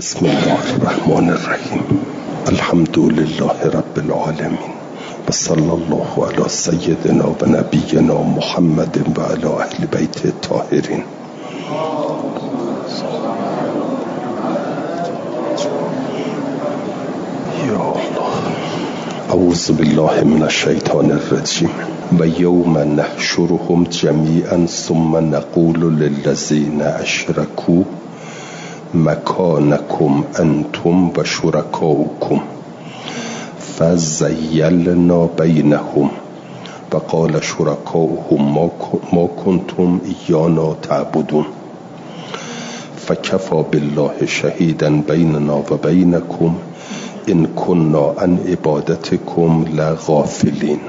بسم الله الرحمن الرحیم. الحمد لله رب العالمین و صلی الله علی سیدنا و نبینا محمد و علی اهل بیت الطاهرین. یا الله. اعوذ بالله من الشیطان الرجیم. و یوم نحشرهم جمیعا ثم نقول للذین اشرکوا مکانکم انتم و شرکاؤکم فزیلنا بینهم و قال شرکاؤهم ما کنتم ایانا تعبدون فکفی بالله شهیدا بیننا و بینکم ان کنا عن عبادتکم لغافلین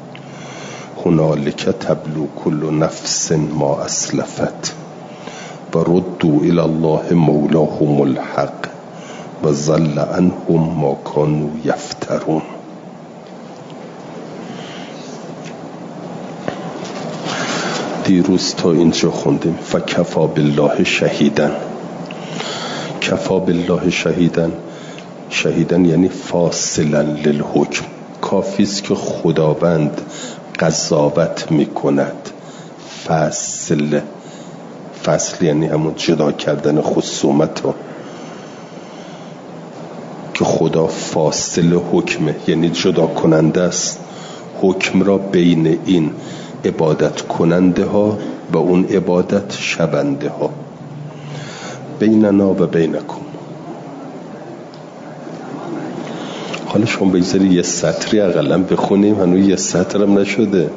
هنالک تبلو کل نفس ما اسلفت و ردوا الی الله مولاهم الحق و ضل عنهم ما كانوا یفترون. دیروز تا اینجا خوندیم فکفی بالله شهیدن. کفی بالله شهیدن، شهیدن یعنی فاصلا للحکم، کافی است که خداوند قضاوت میکند. فصل یعنی همون جدا کردن خصومت ها، که خدا فاصل حکمه، یعنی جدا کننده است حکم را بین این عبادت کننده ها و اون عبادت شونده ها. بیننا و بینکم. حالا شما بگذاری یه سطری اقلا بخونیم، هنوز یه سطرم نشده.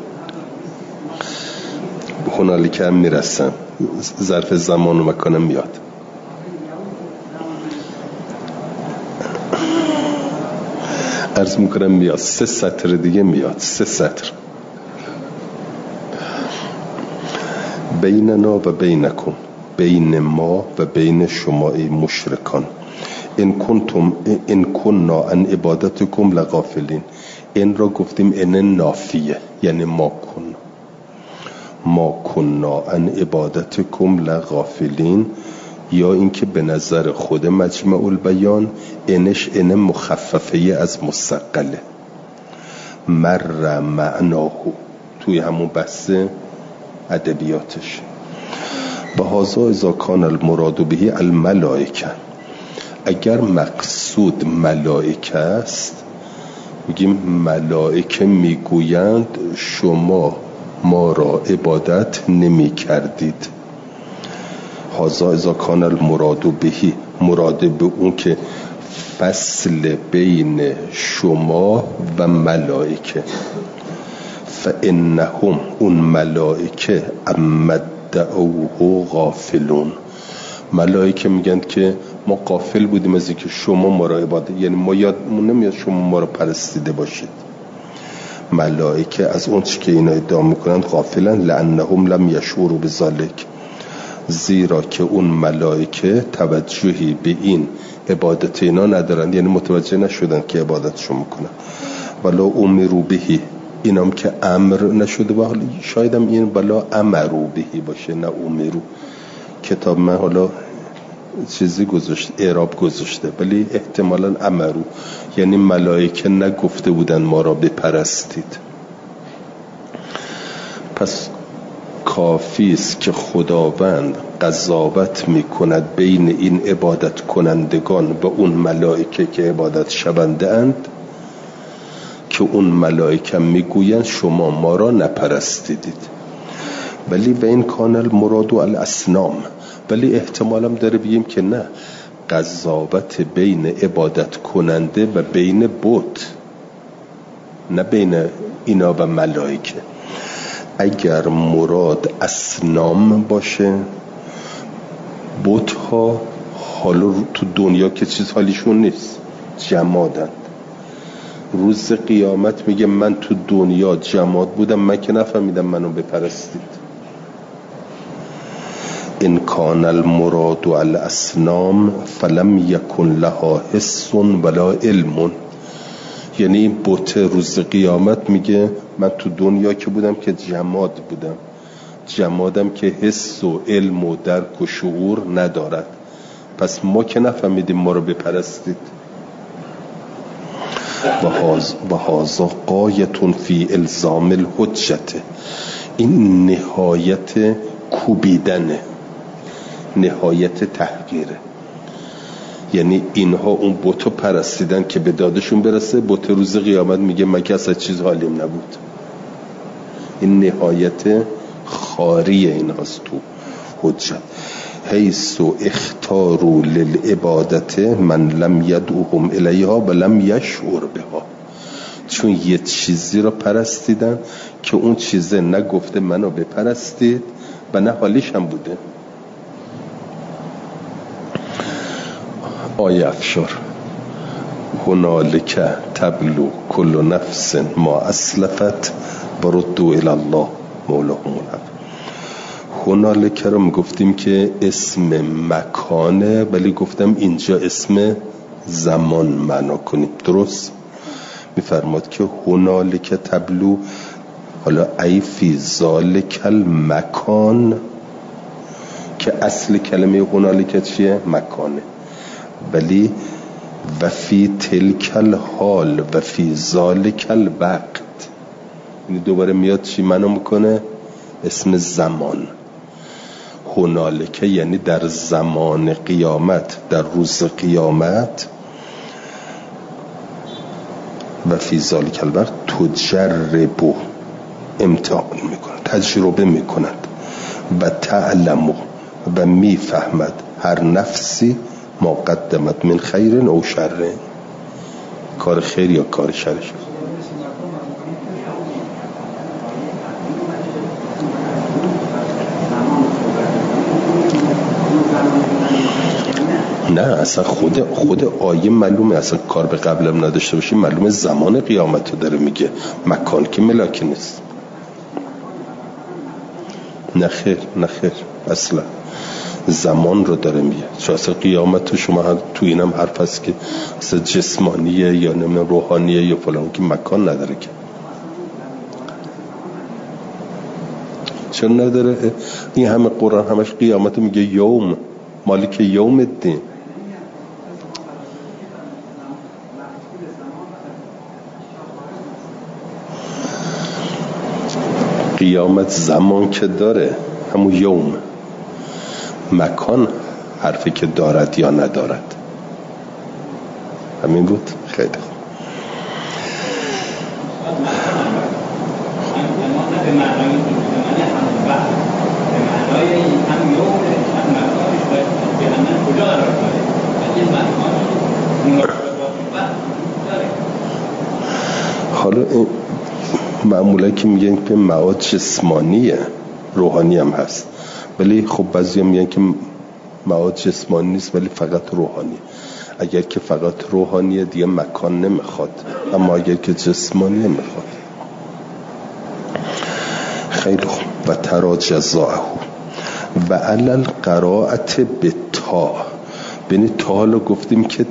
هنالک هم میرسم، ظرف زمان و مکانم میاد. عرض میکنم میاد 3 سطر دیگه میاد. 3 سطر. بیننا و بینکم، بین ما و بین شما ای مشرکان. ان کنا عن عبادتکم لغافلین. این را گفتیم ان نافیه، یعنی ما کنا عن عبادتکم لغافلین، یا اینکه به نظر خود مجمع البیان انش ان مخففه از مستقله. مر معناه توی همون بحث ادبیاتش. و هذا اذا کان المراد به الملائکه. اگر مقصود ملائکه است، میگیم ملائکه میگویند شما ما را عبادت نمی کردید. هذا اذا کان المراد به، مراد به اون که فصل بین شما و ملائکه. فانهم اون ملائکه امدعوه غافلون. ملائکه میگن که ما غافل بودیم از اینکه شما ما را عبادت، یعنی ما یادمون نمیاد شما ما را پرستیده باشید. ملائکه از اون چی که اینا ادعا میکنند غافلن. لانهم لم یشعروا بذلک، زیرا که اون ملائکه توجهی به این عبادت اینا ندارند، یعنی متوجه نشدن که عبادتشون میکنن. ولا امروا به، اینام که امر نشده با، شاید هم این بلا امروا به باشه نه امروا. کتاب من حالا چیزی گذاشت، اعراب گذاشته، ولی احتمالاً امرو، یعنی ملائکه نگفته بودن ما را بپرستید. پس کافی است که خداوند قضاوت میکند بین این عبادت کنندگان و اون ملائکه که عبادت شونده اند، که اون ملائکه میگویند شما ما را نپرستیدید. ولی و این کان المراد الاصنام، ولی احتمالم داره بگیم که نه، قضاوت بین عبادت کننده و بین بت، نه بین اینا و ملائکه. اگر مراد اصنام باشه، بت ها حالا تو دنیا که چیز حالیشون نیست، جمادن. روز قیامت میگه من تو دنیا جماد بودم، من که نفهمیدم منو بپرستید. ان کان المراد الاصنام فلم یکن لها حس ولا علم. یعنی بت روز قیامت میگه من تو دنیا که بودم که جماد بودم، جمادم که حس و علم و درک و شعور ندارد، پس ما که نفهمیدیم ما رو بپرستید. و هذا غایة فی الزام الحجت، این نهایت کوبیدنه، نهایت تحقیره. یعنی اینها اون بتو پرستیدن که به دادشون برسه، بت روز قیامت میگه من که اصلا چیز حالیم نبود. این نهایت خاری این هست تو حجت. حیث اختاروا للعبادت من لم یدعوهم الیها و لم یشعر بها، چون یه چیزی رو پرستیدن که اون چیزه نگفته منو بپرستید و نه حالیش هم بوده. آیه افشار هنالک تبلو کل نفس ما اسلفت و ردوا الی الله مولاهم الحق. هنالک رو میگفتیم که اسم مکانه، ولی گفتم اینجا اسم زمان معنا کنیم. درست میفرماد که هنالک تبلو، حالا ای فی ذالک المکان، که اصل کلمه هنالک چیه؟ مکانه. ولی و فی تلک الحال و فی ذالک الوقت، این دوباره میاد چی منو میکنه؟ اسم زمان. هنالک یعنی در زمان قیامت، در روز قیامت. و فی ذالک الوقت تجربو، امتحان میکنه، تجربه میکند. و تعلمو، و میفهمد هر نفسی ما قدمت من خیر او شر، کار خیر یا کار شرش. نه اصلا خود آیه معلومه، اصلا کار به قبلم نداشته باشی معلومه زمان قیامت رو داره میگه، مکان که ملاکی نیست. نه خیر اصلا زمان رو داره میگه. چون اصلا قیامت تو شما تو اینم حرف هست که اصلا جسمانیه یا نمیدونم روحانیه یا فلان، که مکان نداره. که چون نداره؟ این همه قرآن همش قیامت میگه یوم، مالک یوم الدین. قیامت زمان که داره، همون یوم. مکان حرفی که دارد یا ندارد. همین بود. خیلی خوب. حالا معمولا که میگن که معاد جسمانیه، روحانی هم هست، ولی خب بعضی هم میگن که معاد جسمانی نیست ولی فقط روحانی. اگر که فقط روحانیه دیگه مکان نمیخواد، اما اگر که جسمانی میخواد. خیلی خوب. و ترا جزاءه و علل قرائت به تا، بینی تا رو گفتیم که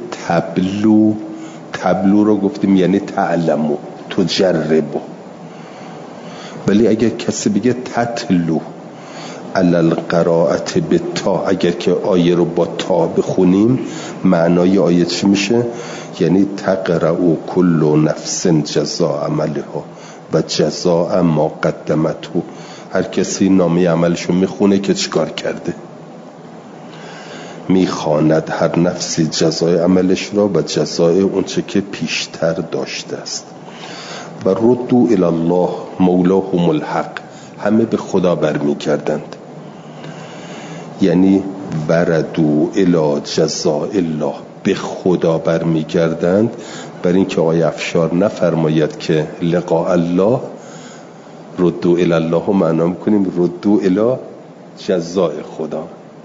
تبلو رو گفتیم یعنی تعلمو، تجربو. ولی اگر کسی بگه تتلو علل قرائت به تا، اگر که آیه رو با تا بخونیم معنای آیه چی میشه؟ یعنی تقرأ کل نفس جزاء عملها و جزاء ما قدمته. هر کسی نامه عملشو میخونه که چیکار کرده، میخواند هر نفسی جزای عملش را و جزای اونچه که پیشتر داشته است. و ردوا الی الله مولاهم الحق، همه به خدا برمیگردند. یعنی بردوا الی جزاء الله، به خدا برمیگردند. بر این که آیه افشار نفرماید که لقاء الله، ردوا الی الله رو معنا میکنیم ردوا الی جزاء خدا.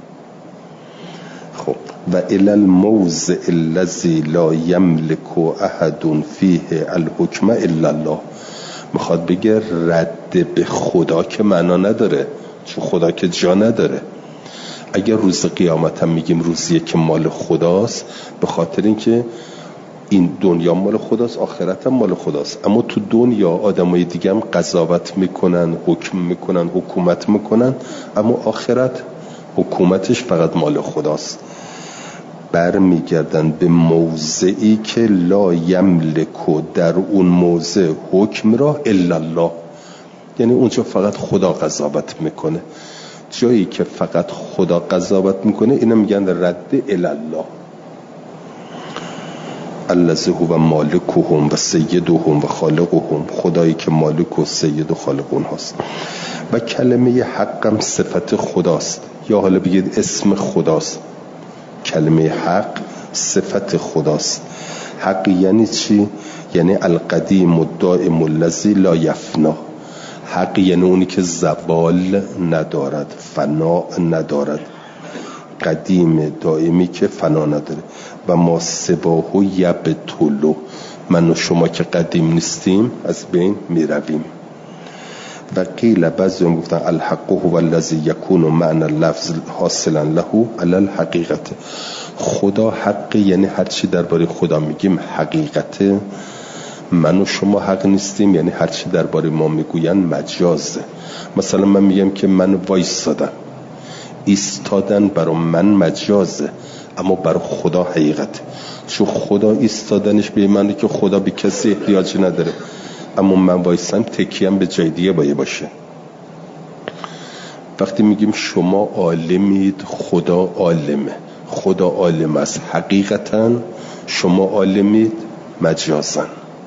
خب و الی الموضع الذی لا یملک احد فیه الحکم الا الله، میخواد بگه رد به خدا که معنا نداره، چون خدا که جا نداره. اگر روز قیامت هم میگیم روزیه که مال خداست، به خاطر اینکه این دنیا مال خداست، آخرت هم مال خداست. اما تو دنیا آدمای دیگه هم قضاوت میکنن، حکم میکنن، حکومت میکنن، اما آخرت حکومتش فقط مال خداست. برمیگردن به موضعی که لا یملکو، در اون موضع حکم را الا الله، یعنی اونجا فقط خدا قضاوت میکنه. جایی که فقط خدا قضاوت میکنه اینا میگن رد الی الله، الذی هو مالکهم و سیدهم و خالقهم، خدایی که مالک و سید و خالق اونهاست. و کلمه حقم صفت خداست، یا حالا بگید اسم خداست. کلمه حق صفت خداست. حق یعنی چی؟ یعنی القدیم الدائم الذی لا یفنا. حق یعنی اونی که زوال ندارد، فنا ندارد، قدیم دائمی که فنا نداره. و ما سباهو یبطلو، من و شما که قدیم نیستیم از بین می رویم. و قیل بعضی هم گفتن الحق هو الذی یکون معنی اللفظ حاصلا له علی الحقیقت. خدا حق یعنی هر چی درباره خدا میگیم حقیقته، من و شما حق نیستیم یعنی هر چی درباره ما میگوین مجازه. مثلا من میگم که من وایستادم، ایستادن برای من مجازه اما برای خدا حقیقته، چون خدا ایستادنش به معنی که خدا به کسی احتیاج نداره، اما من وایستم تکیم به جای دیگه باشه. وقتی میگیم شما عالمید، خدا عالمه، خدا عالم است حقیقتا، شما عالمید مجازا.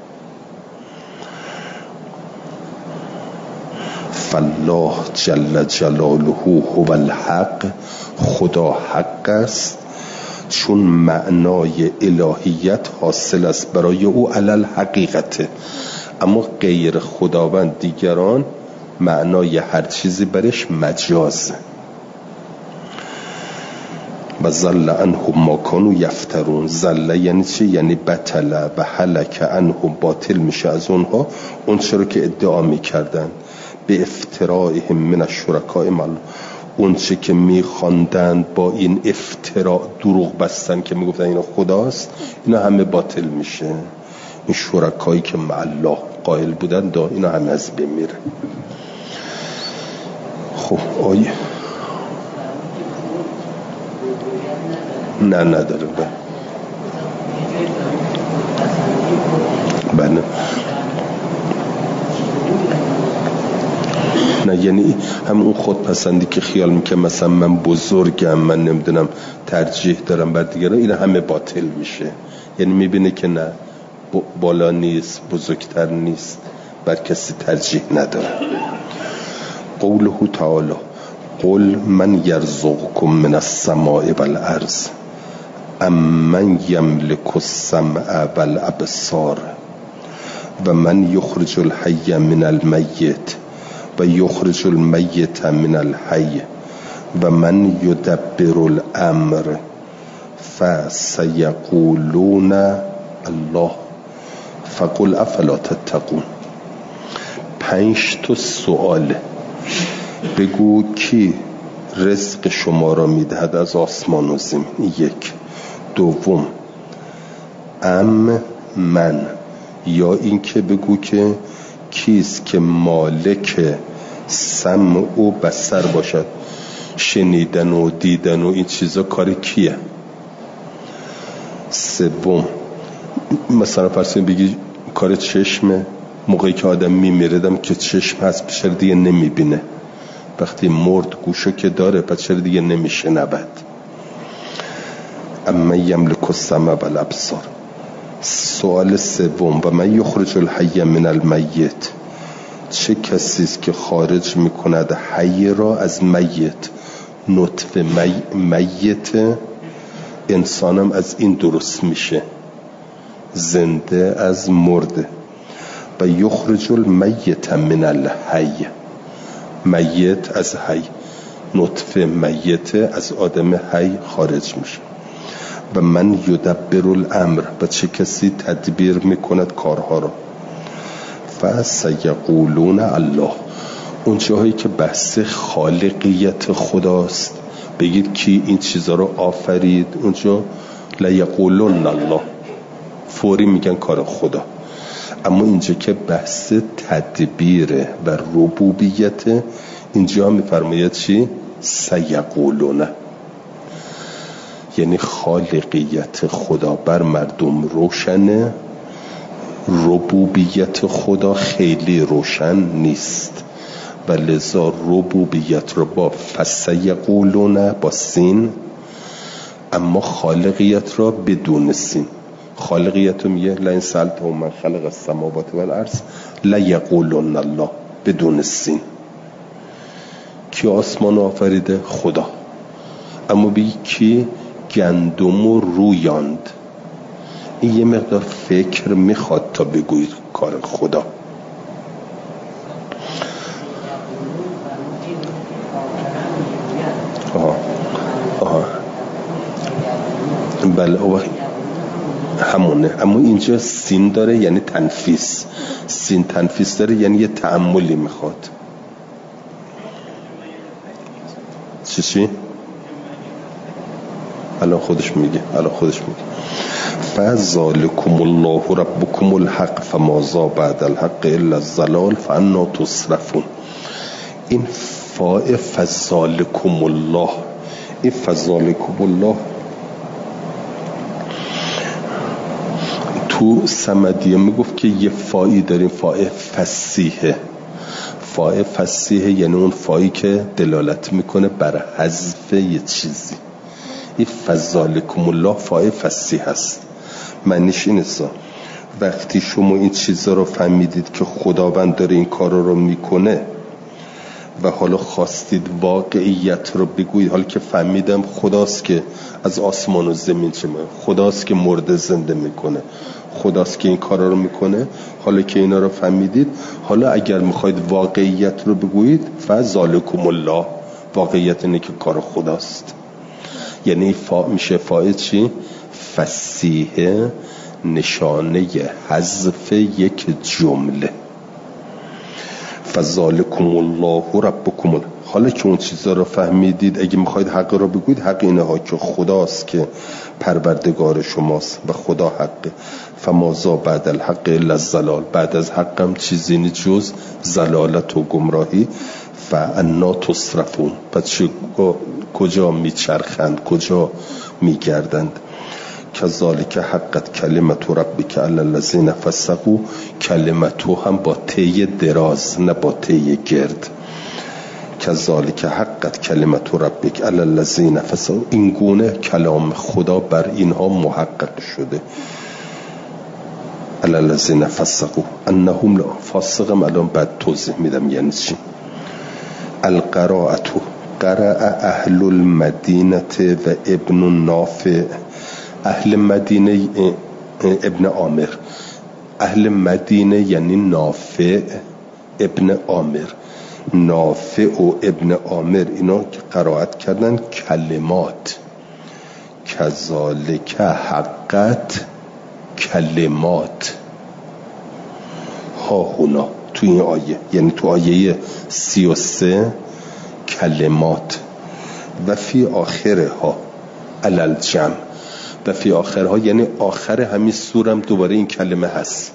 فالله جل جلاله هو الحق، خدا حق است چون معنای الهیت حاصل است برای او علی الحقیقت، اما غیر خداوند دیگران معنای هر چیزی برش مجازه. و زل عنهم ما کانوا یفترون. زل یعنی چی؟ یعنی بطل و هلک عنهم، باطل میشه از اونها اون چرا که ادعا میکردن، به افترائهم من الشرکاء مع الله، اون چه که میخواندند با این افتراء دروغ بستن که میگفتن اینا خداست، اینا همه باطل میشه. این شرکایی که مع الله قائل بودن اینا همه از بین میره. خب آیه نه نداره. بله نه، یعنی همون خودپسندی که خیال میکنه مثلا من بزرگم، من نمیدونم ترجیح دارم بر دیگران، این همه باطل میشه. یعنی میبینه که نه، بالا نیست، بزرگتر نیست، بر کسی ترجیح نداره. قوله تعالی قل من یرزقکم من السماء والارض امن یملک السمع والابصار و من یخرج الحی من المیت و یخرج المیت من الحی و من یدبر الامر فسیقولون الله فقل افلا تتقون. 5 سؤال. بگو کی رزق شما را میدهد از آسمان و زمین؟ 1. دوم من، یا این که بگو که کیست که مالک سمع و بصر باشد، شنیدن و دیدن و این چیزا کار کیه؟ 3. مثلا فرض بگی کار چشمه، موقعی که آدم میمیردم که چشم هست چرا دیگه نمیبینه، وقتی مرد گوشو که داره پس چرا دیگه نمیشنود؟ اما یملک السمع والابصار. سوال 3 و من یخرج الحی من المیت، چه کسی است که خارج میکند حی را از میت؟ نطفه میت، انسانم از این درست میشه، زنده از مرده. و یخرج المیت من الحی، میت از حی، نطفه میت از آدم حی خارج میشه. و من یدبر الامر، و چه کسی تدبیر میکند کارها را؟ فسیقولون الله. اون جاهایی که بحث خالقیت خداست، بگید کی این چیزا رو آفرید، اونجا لیقولون الله، فوری میگن کار خدا. اما اینجا که بحث تدبیر و ربوبیت، اینجا میفرماید چی؟ سیقولون. یعنی خالقیت خدا بر مردم روشنه، ربوبیت خدا خیلی روشن نیست و لذا ربوبیت رو با فسیقولون با سین، اما خالقیت را بدون سین. خالقیت رو میگه لئن سألتهم من خلق السماوات والارض لیقولن الله بدون سین. کی آسمان آفریده؟ خدا. اما بگی کی گندم رو رویاند، این یه مقدار فکر میخواد تا بگوید کار خدا. بله همونه، اما اینجا سین داره یعنی تنفیس. سین تنفیس داره یعنی یه تأملی میخواد. چی؟ الان خودش میگه فذلکم الله ربکم الحق فماذا بعد الحق الا الضلال فانا تصرفون. این فاء فذلکم الله، این فذلکم الله تو صمدیه میگفت که یه فایی داریم، فاء فصیحه. فاء فصیحه یعنی اون فایی که دلالت میکنه بر حذف یه چیزی. این فذلکم الله فاء فصیح است. معنیش این است وقتی شما این چیزا رو فهمیدید که خداوند داره این کار رو میکنه و حالا خواستید واقعیت رو بگویید، حالا که فهمیدم خداست که از آسمان و زمین چه میکنه، خداست که مرده زنده میکنه، خداست که این کارا رو میکنه، حالا که اینا رو فهمیدید، حالا اگر میخواید واقعیت رو بگویید فذلکم الله، واقعیت اینه که کار خداست. یعنی میشه فاعل چی؟ فصیحه، نشانه حذف یک جمله. فذلکم الله ربکم. حالا که اون چیزا رو فهمیدید، اگه میخواید حق رو بگوید، حق اینه ها که خداست که پروردگار شماست و خدا حقه. فماذا بعد الحق الا الضلال، بعد از حقم چیزی نیست جز ضلالت و گمراهی. فانا تصرفون، پس کجا میچرخند، کجا میگردند. کذالک حقت کلمت ربک علی الذین فسقوا، کلمتو هم با تی دراز نه با تی گرد. کذالک حقت کلمت ربک علی الذین فسقوا، این گونه کلام خدا بر اینها محقق شده. علی الذین فسقوا انهم لا، فاسقم الان بعد توضیح میدم یعنی چی. القراءة قرأ اهل المدینه و ابن نافع. اهل مدینه ابن عامر، اهل مدینه یعنی نافع ابن عامر. نافع و ابن عامر اینا که قرائت کردن کلمات. کذالک حقت کلمات ها هنا، تو این آیه، یعنی تو آیه 33 کلمات. و فی آخرها علل جمع، و فی آخرها یعنی آخر همین سورم دوباره این کلمه هست.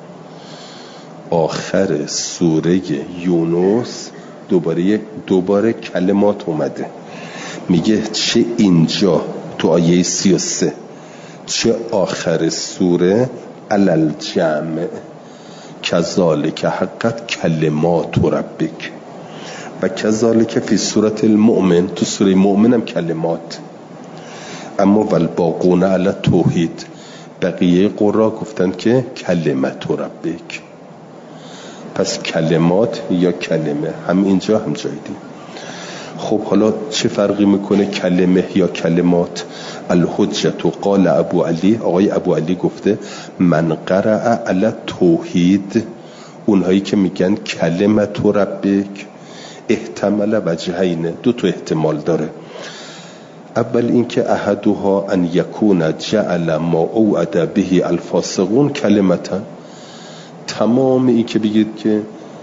آخر سوره یونس دوباره کلمات اومده. میگه چه اینجا تو آیه 33 چه آخر سوره علل جمع. کذالک حقت کلمات ربک. و کذالک فی سوره المؤمن، تو سوره مؤمن هم کلمات. اما والباقون علی توحید، بقیه قرآن گفتن که کلمت ربک. پس کلمات یا کلمه هم اینجا هم جای دیگه. خب حالا چه فرقی میکنه کلمه یا کلمات؟ الحجت قال ابو علی، آقای ابو علی گفته من قرأ علی توحید، اونهایی که میگن کلمت ربک احتمال وجهین، دو تا احتمال داره. اول اینکه احدها ان یکون جعل ما اوعد به الفاسقون کلمتا. تمام این که بگید که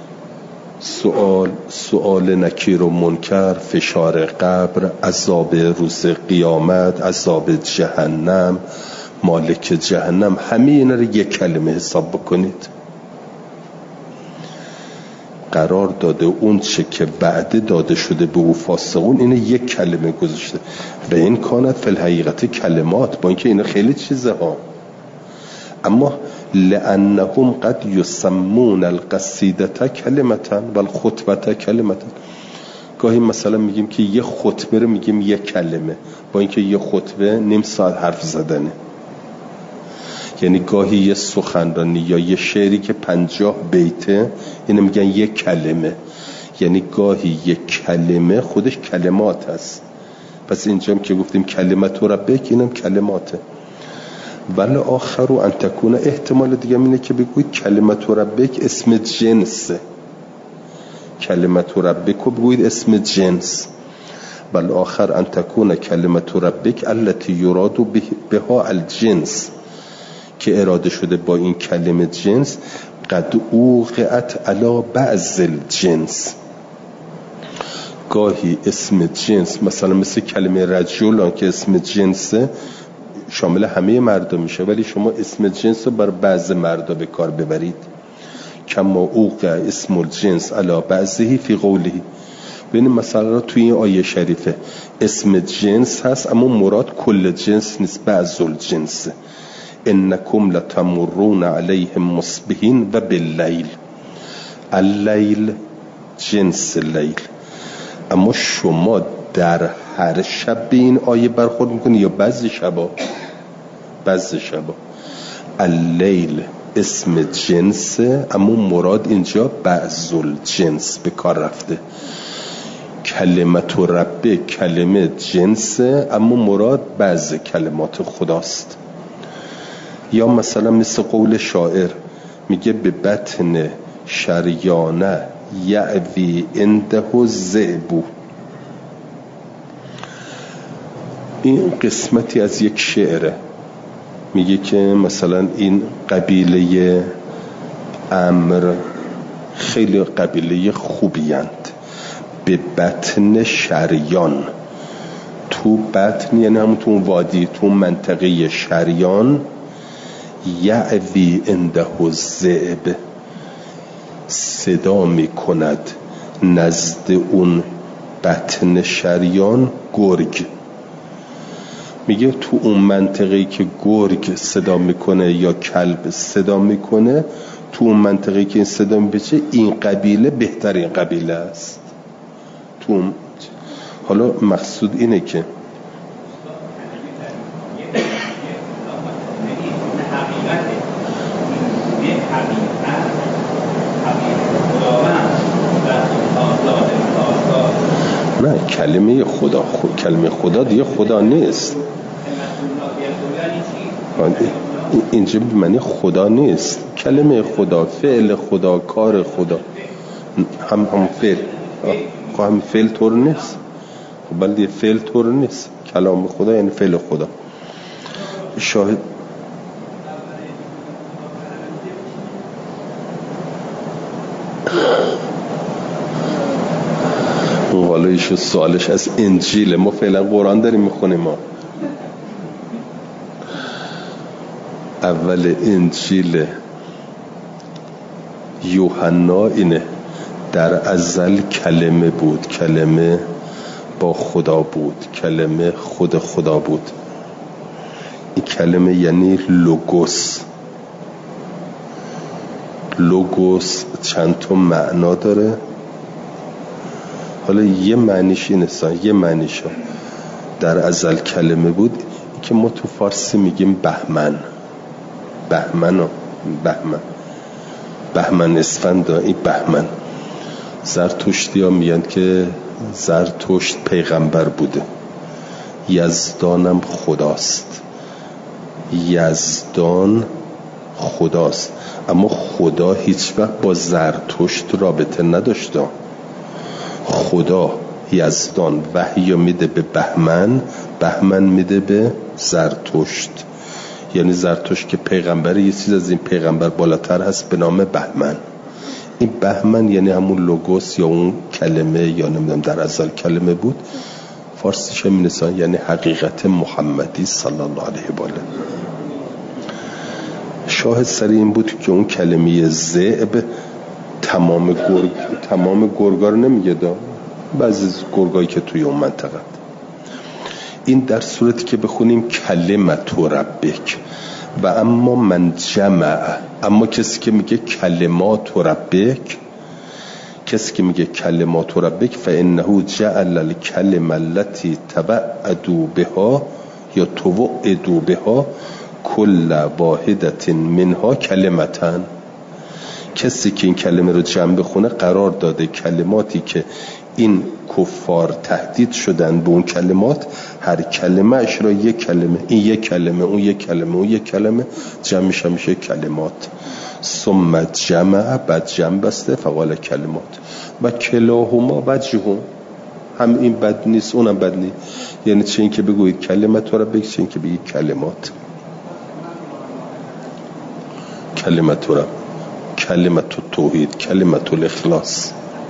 سؤال نکیر و منکر، فشار قبر، عذاب روز قیامت، عذاب جهنم، مالک جهنم، همه اینا رو یک کلمه حساب بکنید. قرار داده اون چه که بعده داده شده به او فاسقون، اینه یک کلمه گذاشته. به این کانت فی الحقیقت کلمات، با اینکه اینا خیلی چیزه ها، اما لانهم قد یسمون القصیدة کلمتا و الخطبة کلمتا. گاهی مثلا میگیم که یه خطبه رو میگیم یک کلمه، با اینکه یه خطبه نیم ساعت حرف زدنه. یعنی گاهی یه سخنرانی یا یه شعری که 50 بیته، اینو میگن یک کلمه. یعنی گاهی یک کلمه خودش کلمات هست. پس اینجا که گفتیم کلمت ربک، اینم کلماته. ولی آخر ان تکون، احتمال دیگه اینه که بگوید کلمت ربک اسم جنسه، کلمت ربک رو بگوید اسم جنس. بل آخر ان تکون کلمت ربک التي یراد بها الجنس، که اراده شده با این کلمه جنس، قد اوقعت علی بعض الجنس. گاهی اسم جنس مثلا مثل کلمه رجل که اسم جنسه شامل همه مردا میشه، ولی شما اسم جنس رو بر بعض مردا به کار ببرید. کما اوقع اسم الجنس علی بعضه فی قوله. ببین مثلا توی این آیه شریفه اسم جنس هست اما مراد کل جنس نیست، بعض الجنس. انکم لتمرون علیهم مصبحین و باللیل. اللیل جنس لیل، اما شما در هر شب به این آیه برخورد میکنی یا بعضی شبا؟ بعضی شبا. اللیل اسم جنسه اما مراد اینجا بعض الجنس به کار رفته. کلمت ربه کلمه جنسه اما مراد بعض کلمات خداست. یا مثلا مثل قول شاعر میگه به بطن شریانه یعوی انده الذئب. این قسمتی از یک شعره، میگه که مثلا این قبیله امر خیلی قبیله خوبیند، به بطن شریان. تو بطن یعنی همون تو وادی، تو منطقه شریان، یعوی انده الذئب، صدا میکند نزد اون بطن شریان گرگ. میگه تو اون منطقه‌ای که گرگ صدا میکنه یا کلب صدا میکنه، تو اون منطقه‌ای که این صدا میپیچه، این قبیله بهترین قبیله است. تو حالا مقصود اینه که نه، کلمه خدا، کلمه خدا دیگه خدا نیست. اینجا به معنی خدا نیست. کلمه خدا، فعل خدا، کار خدا، هم فعل، هم فعل طور نیست. بلکه فعل طور نیست. کلام خدا یعنی فعل خدا. شاهد حالا ایشون سوالش از انجیل، ما فعلا قرآن داریم میخونیم. ما اول انجیل یوحنا اینه در ازل کلمه بود، کلمه با خدا بود، کلمه خود خدا بود. این کلمه یعنی لوگوس. لوگوس چند تا معنا داره. حالا یه معنیش اینه، یه معنیش در ازل کلمه بود که ما تو فارسی میگیم بهمن. بهمن اسفند، این بهمن. زرتشتی ها میگن که زرتشت پیغمبر بوده. یزدانم خداست. یزدان خداست، اما خدا هیچ وقت با زرتشت رابطه نداشته. خدا یزدان وحی میده به بهمن، بهمن میده به زرتشت. یعنی زرتشت که پیغمبر، یه چیز از این پیغمبر بالاتر هست به نام بهمن. این بهمن یعنی همون لوگوس یا اون کلمه، یا نمیدونم در ازل کلمه بود. فارسیش هم نسان یعنی حقیقت محمدی صلی الله علیه و آله. شاهد سر این بود که اون کلمه ذئب تمام گرگا رو نمیگه، بعضی گرگایی که توی اون منطقه. این در صورتی که بخونیم کلمت ربک. و اما من جمع، اما کسی که میگه کلمات ربک، کسی که میگه کلمات ربک فانه جعل الکلمه التي توعدوا بها یا توعدوا بها کل واحدة منها کلمتان. کسی که این کلمه رو جمع بخونه قرار داده کلماتی که این کفار تهدید شدن به اون کلمات، هر کلمه اش را یک کلمه، این یک کلمه، اون یک کلمه، اون یک کلمه، جمع میشه کلمات. ثم جمع، بعد جمع بسته فقال کلمات. و کلاهما وجهون، هم این بد نیست اونم بد نیست. یعنی چه این که بگوید کلمت رو بگید، چه این که بگید کلمات. کلمت رو، کلمت توحید، کلمت الاخلاص.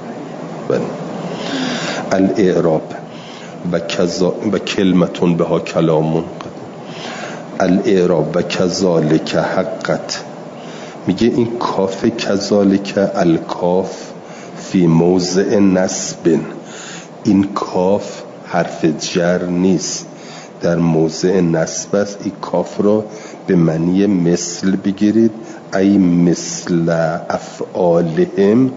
الاعراب و کلمتون بها کلامون. الاعراب و کذالک حقت، میگه این کاف کذالک، الکاف فی موضع نصب، این کاف حرف جر نیست، در موضع نصب است. این کاف را به معنی مثل بگیرید، ای مثل افعالهم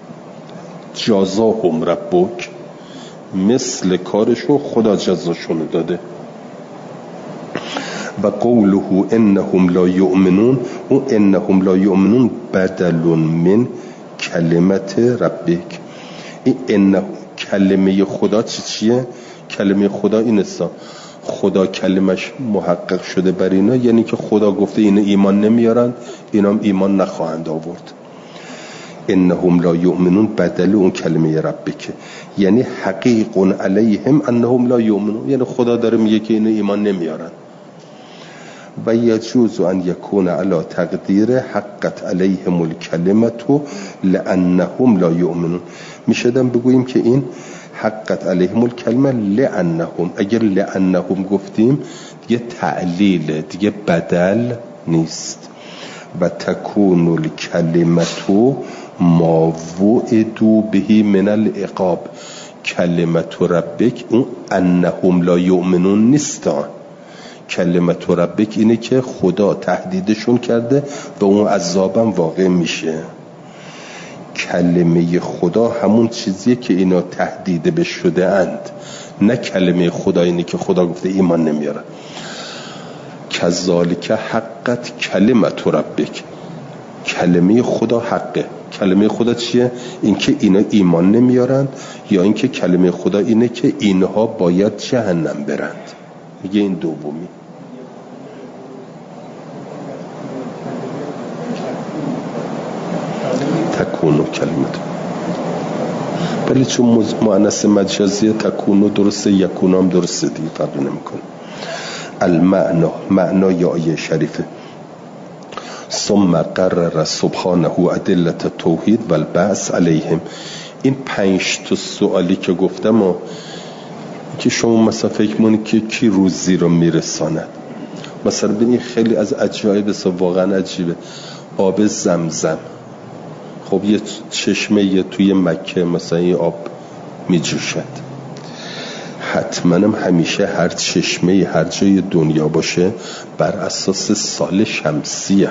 جازاهم ربک، مثل کارشو خدا جزاشونو داده. و قوله انهم لا یؤمنون، و انهم لا یؤمنون بدل من کلمت ربک. این کلمه خدا چیه؟ کلمه خدا این است، خدا کلمش محقق شده بر اینا، یعنی که خدا گفته اینا ایمان نمیارن، اینا هم ایمان نخواهند آورد. انهم لا یؤمنون بدل اون کلمه ربک، یعنی حقیق علیهم انهم لا یؤمنون، یعنی خدا داره میگه که اینا ایمان نمیارن. و یجوز ان یکون علی تقدیر حقت علیهم الکلمه لانهم لا یؤمنون. میشدم بگوییم که این حقت علیهم الکلمه لانهم، اگر لانهم گفتیم دیگه تعلیل، دیگه بدل نیست. و تکون الکلمه ما وعدوا به من العقاب، کلمت ربک اون انهم لا یؤمنون نیستان. کلمت ربک اینه که خدا تهدیدشون کرده و اون عذابم واقع میشه. کلمه خدا همون چیزیه که اینا تهدید به شده اند، نه کلمه خدا اینه که خدا گفته ایمان نمیاره. کذالک حقت کلمت ربک، کلمه خدا حقه. کلمه خدا چیه؟ اینکه اینا ایمان نمیارند، یا اینکه کلمه خدا اینه که اینها باید جهنم برند. میگه این دومی. تکونو کلمت، ولی چون مؤنث مجازیه تکونو درسته، یکونو هم درسته، دیگه فرق نمیکنه. المعنا، معنای آیه شریفه. ثم قرر سبحانه ادله التوحید و البعث علیهم. این 5 تا سوالی که گفتم و که شما مثلا فکر مونید که کی روزی رو میرساند. مثلا ببینید خیلی از عجایب است، واقعا عجیبه. آب زمزم، خب یه چشمه توی مکه مثلا یه آب میجوشد، حتما هم همیشه هر چشمه هر جای دنیا باشه بر اساس سال شمسیه.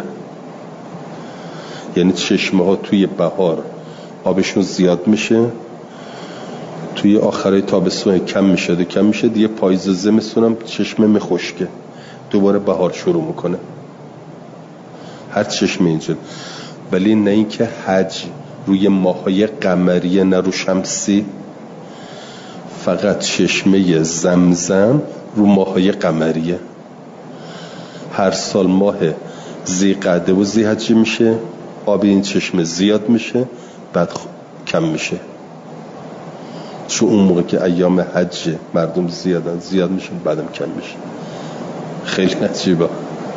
یعنی چشمه ها توی بهار آبشون زیاد میشه، توی آخرای تابستون کم میشه دیگه پاییز زمستون هم چشمه میخشکه، دوباره بهار شروع میکنه. هر چشمه اینجا. ولی نه این که حج روی ماهای قمریه نه رو شمسی، فقط چشمه زمزم رو ماهای قمریه. هر سال ماه ذی‌قعده و ذی‌حجه میشه، آب این چشمه زیاد میشه، بعد کم میشه. چون اون موقع که ایام حج مردم زیاد میشه، بعدم کم میشه. خیلی عجیبه.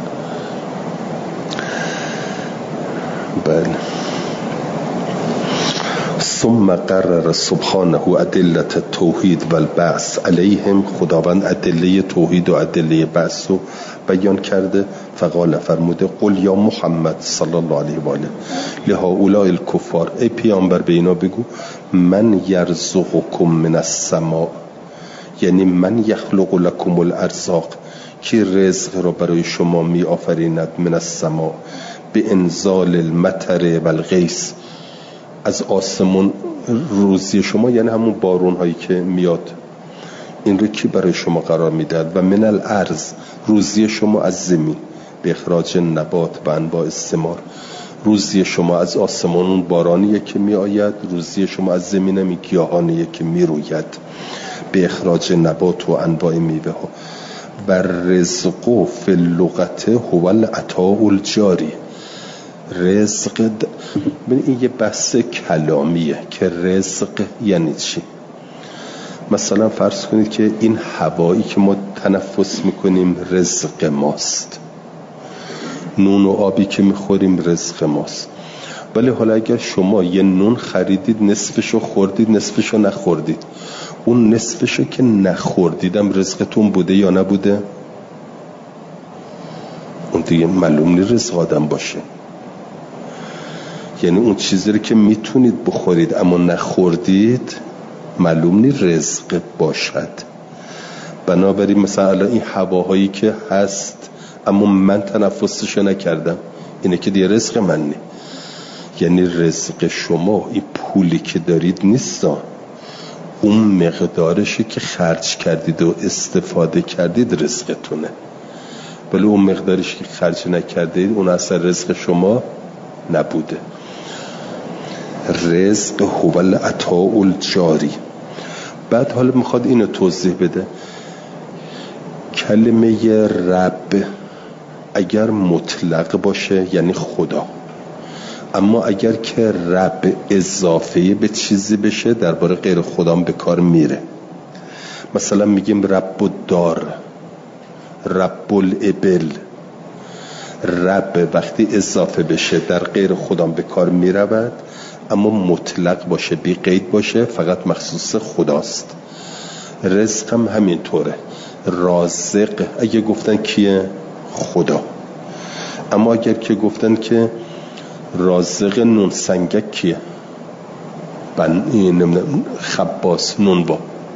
بله. ثم قرر سبحانه ادله التوحید و البعث علیهم. خداوند ادله توحید و ادله بعث رو بیان کرده. فقال فرموده قل یا محمد صلی الله علیه و آله لهؤلاء الکفار، ای پیامبر به اینا بگو من یرزقکم من السماء، یعنی من یخلق لکم الارزاق، کی رزق را برای شما می آفریند، من السماء به انزال المطر و الغیث، از آسمون روزی شما، یعنی همون بارون هایی که میاد این رو کی برای شما قرار میدهد، و من الارض روزی شما از زمین به اخراج نبات و انواع الثمار، روزی شما از آسمان اون بارانیه که می آید، روزی شما از زمین هم گیاهانیه که می روید به اخراج نبات و انواع میوه ها. و رزق فی اللغت هو العطاء الجاری، رزق این یه بحث کلامیه که رزق یعنی چی. مثلا فرض کنید که این هوایی که ما تنفس میکنیم رزق ماست، نون و آبی که میخوریم رزق ماست، ولی حالا اگر شما یه نون خریدید نصفشو خوردید نصفشو نخوردید، اون نصفشو که نخوردیدم رزقتون بوده یا نبوده؟ اون دیگه معلوم نی رزق آدم باشه. یعنی اون چیزی رو که میتونید بخورید اما نخوردید معلوم نی رزق باشد. بنابراین مثلا این هواهایی که هست اما من تنفسشو نکردم، اینه که دیگه رزق من نی. یعنی رزق شما این پولی که دارید نیستا، اون مقدارشی که خرج کردید و استفاده کردید رزقتونه، ولی اون مقدارشی که خرج نکردید اون اصلا رزق شما نبوده. رزق هو العطاء الجاری. بعد حالا میخواد اینو توضیح بده، کلمه رب اگر مطلق باشه یعنی خدا، اما اگر که رب اضافه به چیزی بشه درباره غیر خدا به کار میره. مثلا میگیم رب الدار، رب الابل. رب وقتی اضافه بشه در غیر خدا به کار میرود، اما مطلق باشه بی قید باشه فقط مخصوص خداست. رزق هم همینطوره، رازق اگه گفتن کیه؟ خدا. اما اگر که گفتن که رازق نون سنگک کیه؟ خباس نونوا.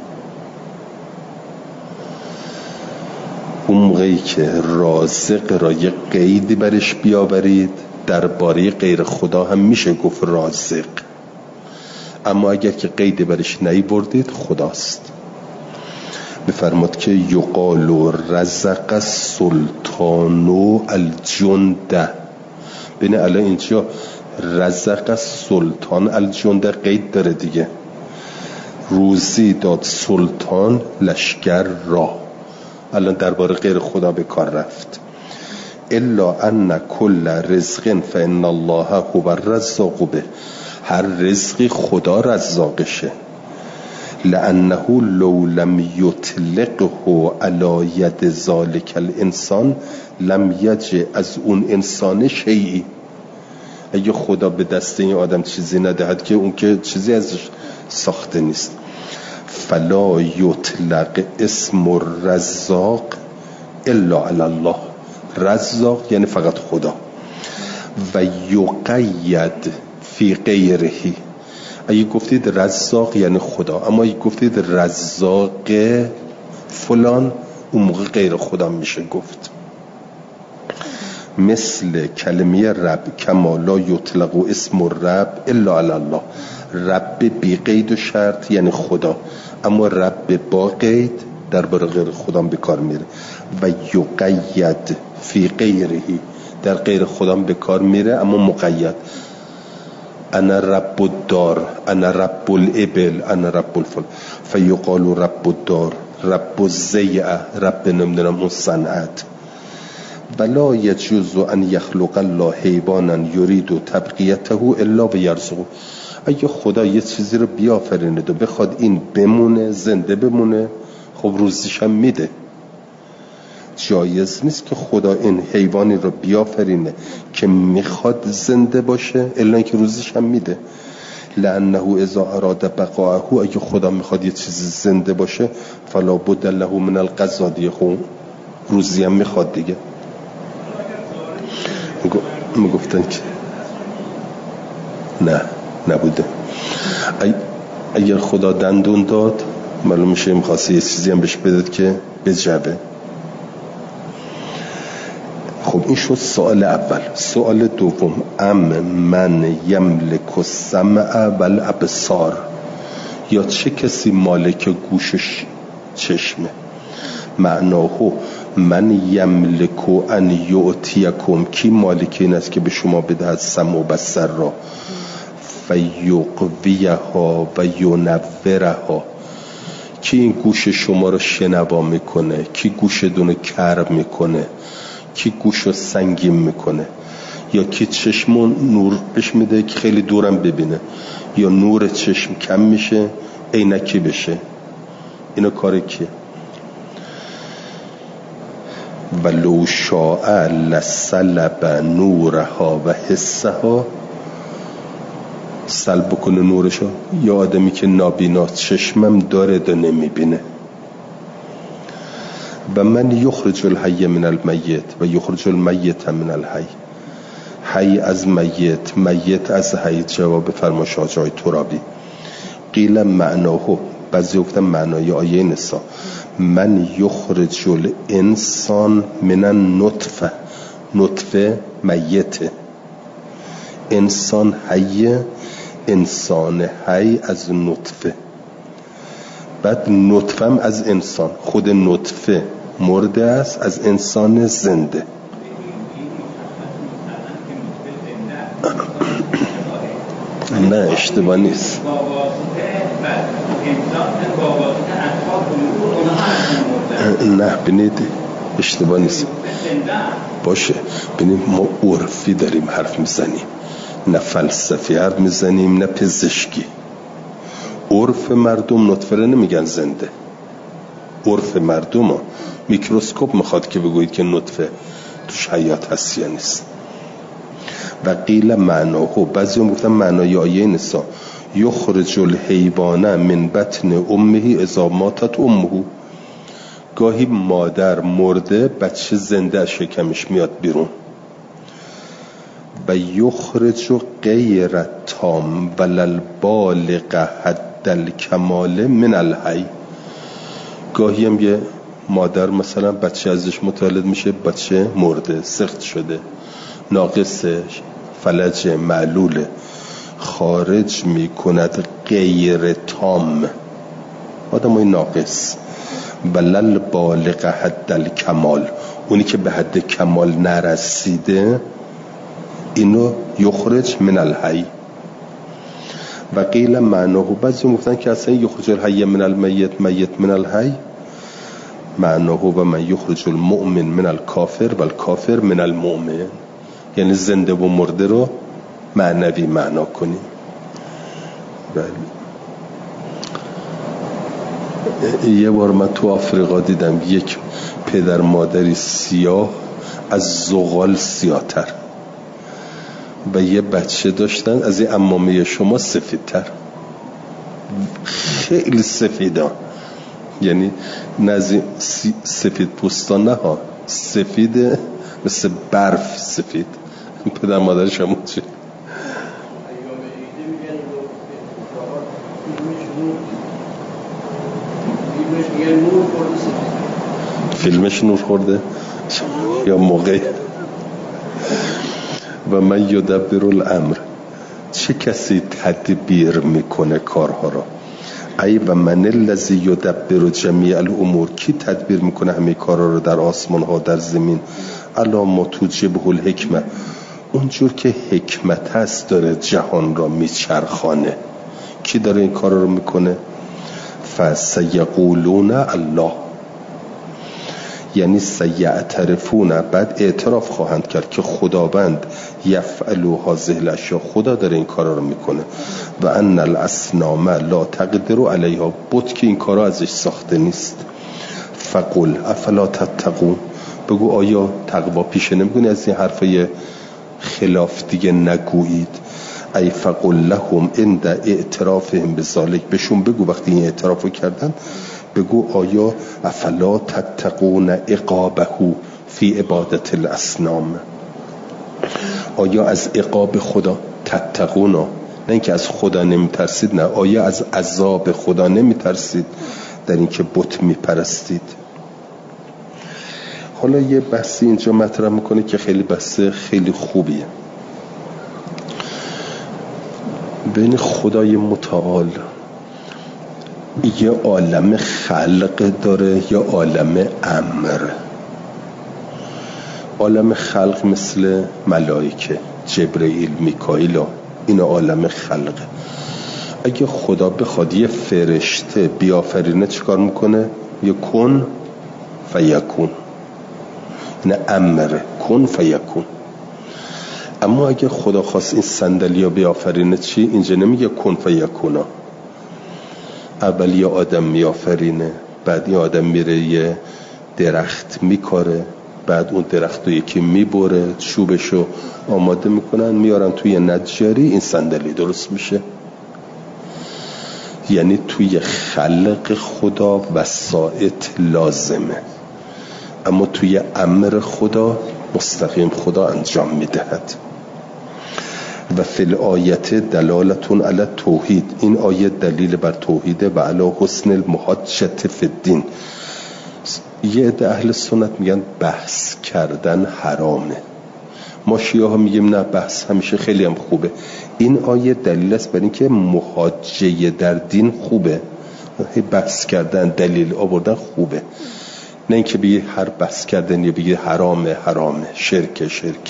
اون موقعی که رازق را یک قیدی برش بیاورید درباره غیر خدا هم میشه گفت رازق، اما اگر که قیدی برش نیاوردید خداست. بفرماد که یقال رزق السلطان الجند. ببین الان اینجا رزق سلطان الجند قید داره دیگه، روزی داد سلطان لشکر را. الان درباره غیر خدا به کار رفت. الا ان کل رزق فان الله هو الرزاق به، هر رزقی خدا رزاقشه. لانه لو لم یطلقه علی ید ذلک الانسان لم یجع از اون انسان شیئی. اگه خدا به دست این آدم چیزی ندهد که اون که چیزی ازش ساخته نیست. فلا یطلق اسم الرزاق الا علی الله، رزاق یعنی فقط خدا. و یقید فی غیره، اگه گفتید رزاق یعنی خدا، اما اگه گفتید رزاق فلان اون موقع غیر خدا میشه گفت. مثل کلمه رب کما لا یطلق اسم الرب الا علی الله، رب بی قید و شرط یعنی خدا، اما رب با قید درباره غیر خدا به کار میره. و یقید فی غیره، در غیر خدا به کار میره اما مقید. انا رب الدار، انا رب الابل، انا رب الفل. فیقال رب الدار، رب الزیعه، رب نمیدونم اون صنعت. ولا یجوز ان یخلق الله حیوانا یرید تبقیته الا بیرزقه. اگه خدا یه چیزی رو بیافرینه و بخواد این بمونه زنده بمونه، خب روزیش هم میده. جایز نیست که خدا این حیوانی رو بیافرینه که میخواد زنده باشه الا اینکه روزیش هم میده. لانه اذا اراد بقاءه، اگه خدا میخواد یه چیزی زنده باشه فلا بد له من القضاء، خب روزی هم میخواد دیگه. میگفتن که نه نبوده. اگر خدا دندون داد معلوم میشه میخواسته یه چیزی هم بهش بداد که بجبه. خب این شد سوال اول. سوال دوم، من یملک السمع والابصار، یا چه کسی مالک گوشش چشمه؟ معناه من یملک ان یعطیکم، کی مالک این است که به شما بدهد سمع و بصر را، فیقویها و ینورها، کی این گوش شما رو شنوا میکنه، کی گوش دونه کر میکنه، کی گوش رو سنگین میکنه، یا کی چشمون نور بهش میده که خیلی دورم ببینه، یا نور چشم کم میشه عینکی بشه. اینو کار کیه؟ ولو شاء لسلب نورها و حسها، سلب بکنه نورشو. یا آدمی که نابینا چشمم داره و نمیبینه. و من یخرج الحی من المیت و یخرج المیت من الحی، حی از میت، میت از حی. جواب فرما شاه جای ترابی. قیل معناه، بعضی گفتن معنای آیه نسا، من یخرج الانسان من النطفه، نطفه میته، انسان حی، انسان حی از نطفه، بعد نطفه هم از انسان، خود نطفه مرده است، از انسان زنده. نه اشتباه نیست. نه بینید اشتباه نیست. باشه ببینیم ما عرفی داریم حرف میزنیم، نه فلسفی حرف میزنیم، نه پزشکی. عرف مردم نطفه رو نمیگن زنده. عرف مردم ها میکروسکوپ میخواد که بگویید که نطفه توش حیات هست یا نیست. و قیل معناه، بعضی هم گفتن معنای آیه نسا، یخرج الحیوان من بطن امه اذا ماتت امه، گاهی مادر مرده بچه زنده از شکمش میاد بیرون. و یخرج غیر تام ولل بالغ حد الکمال من الحی، گاهی هم یه مادر مثلا بچه ازش متولد میشه، بچه مرده، سقط شده، ناقصه، فلج، معلوله، خارج میکند غیر تام، آدمای ناقص. ولل بالغ حد الکمال، اونی که به حد کمال نرسیده، اینو یخرج من الحی. و قیل معناه، بعضی گفتن که اصلا یخرج الحی من المیت، میت من الحی، معناه و من یخرج المؤمن من الکافر و الکافر من المؤمن، یعنی زنده و مرده رو معنوی معنا کنیم. بله. یه بار من تو آفریقا دیدم یک پدر مادری سیاه از زغال سیاه‌تر و یه بچه داشتن از این عمامه شما سفیدتر، خیلی سفیدان، یعنی نزی سفید پوستان، نه ها، سفید مثل برف سفید. پدر مادر شما چی؟ فیلمش نور خورده یا موقع. و من یدبر الامر، چه کسی تدبیر میکنه کارها را؟ ای و من الذی یدبر جمیع الامور، کی تدبیر میکنه همه کارها رو در آسمان ها در زمین؟ الا ما توجبه الحکمه، اونجور که حکمت هست داره جهان را میچرخانه. کی داره این کار رو میکنه؟ فسیقولون الله، یعنی سیعترفون، بعد اعتراف خواهند کرد که خداوند یفعلوا هذه الاشیاء، خدا داره این کارا رو میکنه. و ان الاصنام لا تقدر علیها، بت که این کارا ازش ساخته نیست. فقل افلا تتقون، بگو آیا تقوا پیشه نمیکنی، از این حرفای خلاف دیگه نگویید. ای فقل لهم عند اعترافهم بذلک، بهشون بگو وقتی این اعترافو کردن، بگو آیا افلا تتقون عقابه فی عبادت الاصنام. آیا از عقاب خدا تتقونا، نه اینکه از خدا نمیترسید، نه، آیا از عذاب خدا نمیترسید در اینکه بت میپرستید؟ حالا یه بحثی اینجا مطرح میکنه که خیلی بحث خیلی خوبیه. بین خدای متعال یه عالم خلق داره یا عالم امر. عالم خلق مثل ملائکه، جبرئیل، میکائیل، این عالم خلقه. اگه خدا بخواد یه فرشته بیافرینه چیکار میکنه؟ یه کن فیکون، نه امر، کن فیکون. اما اگه خدا خواست این صندلی بیافرینه چی؟ اینجا نمیگه کن فیکونا. اول یه آدم میافرینه، بعد یه آدم میره یه درخت میکاره، بعد اون درخت رو یکی میبره، چوبشو آماده میکنن، میارن توی نجاری، این صندلی درست میشه. یعنی توی خلق خدا وسائط لازمه، اما توی امر خدا مستقیم خدا انجام میدهد. و فی الآیت دلالتون علی توحید، این آیه دلیل بر توحیده و علی حسن المحاجة فی الدین. یه عده اهل سنت میگن بحث کردن حرامه، ما شیعه ها میگیم نه، بحث همیشه خیلی هم خوبه. این آیه دلیل است بر اینکه محاجه در دین خوبه، بحث کردن، دلیل آوردن خوبه، نه اینکه بگی هر بحث کردن یا بگی حرامه شرکه.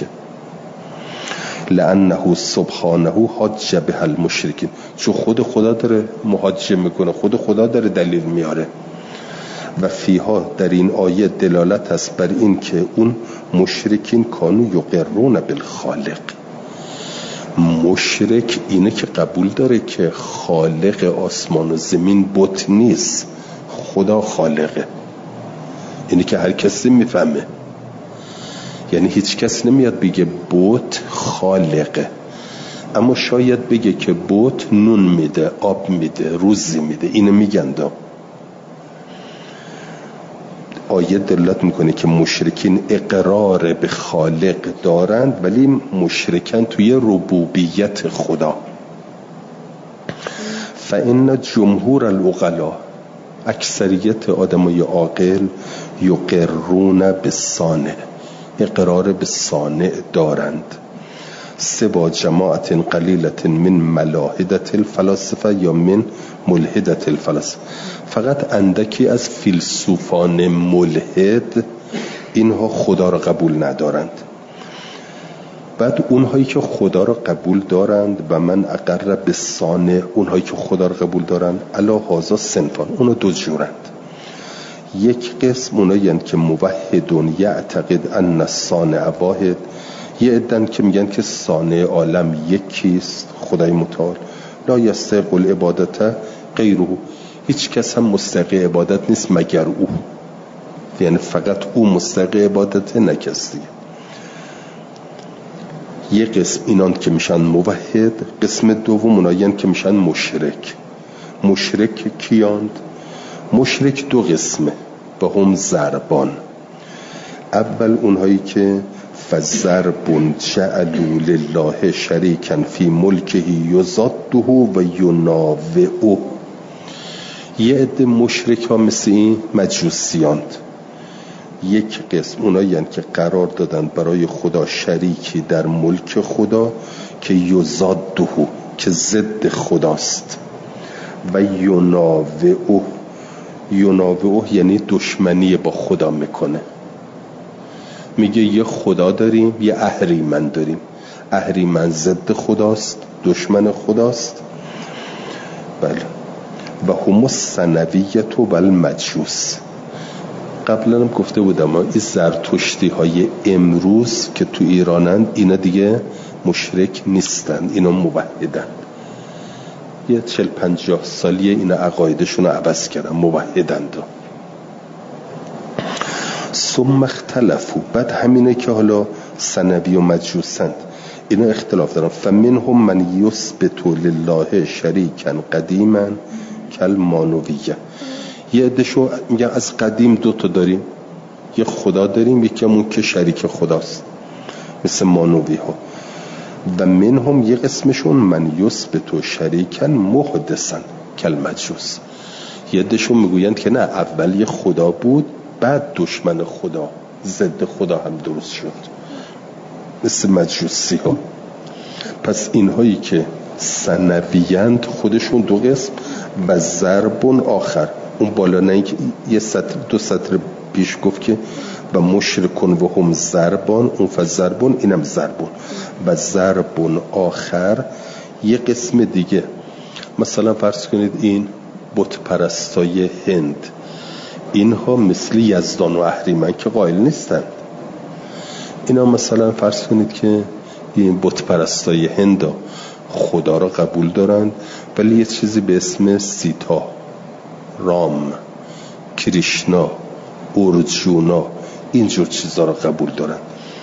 لأنه سبحانه حاج به المشرکین، چون خود خدا داره محاجه میکنه، خود خدا داره دلیل میاره. و فیها، در این آیه دلالت است بر این که اون مشرکین کانو یقرون بالخالق. مشرک اینه که قبول داره که خالق آسمان و زمین بت نیست، خدا خالقه. اینه که هر کسی میفهمه، یعنی هیچ کس نمیاد بگه بت خالقه، اما شاید بگه که بت نون میده، آب میده، روزی میده، اینو میگن. آیه دلالت میکنه که مشرکین اقرار به خالق دارند ولی مشرکن توی ربوبیت خدا. فإن جمهور العقلا، اکثریت آدمای عاقل، یقرون بالصانع، اقرار به صانع دارند. سوا جماعت قلیلت من ملاحدت الفلاسفه یا من ملحدت الفلاسفه، فقط اندکی از فیلسوفان ملحد اینها خدا را قبول ندارند. بعد اونهایی که خدا را قبول دارند و من اقر به صانع، اونهایی که خدا را قبول دارند، علا هازا صنفان، اونا دو جورند. یک قسم اونایی که موحدون یعتقد ان الصانع واحد، یه عدن که میگن که صانع عالم یکیست، خدای متعال، لا یستحق العبادت غیره، هیچ کس هم مستحق عبادت نیست مگر او، یعنی فقط او مستحق عبادت، نه کس دیگه. یه قسم اینان که میشن موحد، قسم دوم اونایین که میشن مشرک. مشرک کیاند؟ مشرک دو قسمه و هم ضربان. اول اونهایی که فضرب جعلوا لله شریکا فی ملکه یضاده و یناوئه. یه عده مشرک ها مثل این مجوسیاند. یک قسم اونایی که قرار دادن برای خدا شریکی در ملک خدا که یضاده، که ضد خداست، و یناوئه. یناوئه یعنی دشمنی با خدا میکنه. میگه یه خدا داریم، یه اهریمن داریم، اهریمن ضد خداست، دشمن خداست. بله. و هم الثنویة و المجوس. قبلا هم گفته بودم این زرتشتی های امروز که تو ایرانند، اینا دیگه مشرک نیستند، اینا موحدند. یه 40-50 سالیه اینا عقایدشون رو عوض کردن، موحدند. ثم اختلفوا، بعد همینه که حالا ثنوی و مجوسند، اینا اختلاف دارن. فمنهم من یثبت لله شریکا قدیما کالمانویه. یه عده‌شو میگن از قدیم دو تا داریم، یه خدا داریم، یکی همون که شریک خداست. مثل مانوی ها. و منهم یه قسمشون من یثبت شریکا محدثا کالمجوس، یه دشون میگویند که نه، اول یه خدا بود بعد دشمن خدا، ضد خدا هم درست شد، مثل مجوسی ها. پس اینهایی که ثنویند خودشون دو قسم و ضرب آخر، اون بالا نه که یه سطر دو سطر پیش گفت که و مشرکون و هم ضربان، اون فضربون اینم ضربون و ضرب آخر یه قسم دیگه. مثلا فرض کنید این بت پرستای هند، اینها مثل یزدان و اهریمن که قائل نیستند. اینا مثلا فرض کنید که این بت پرستای هند خدا را قبول دارند ولی یه چیزی به اسم سیتا، رام، کریشنا، ارجونا، اینجور چیزا را قبول دارند.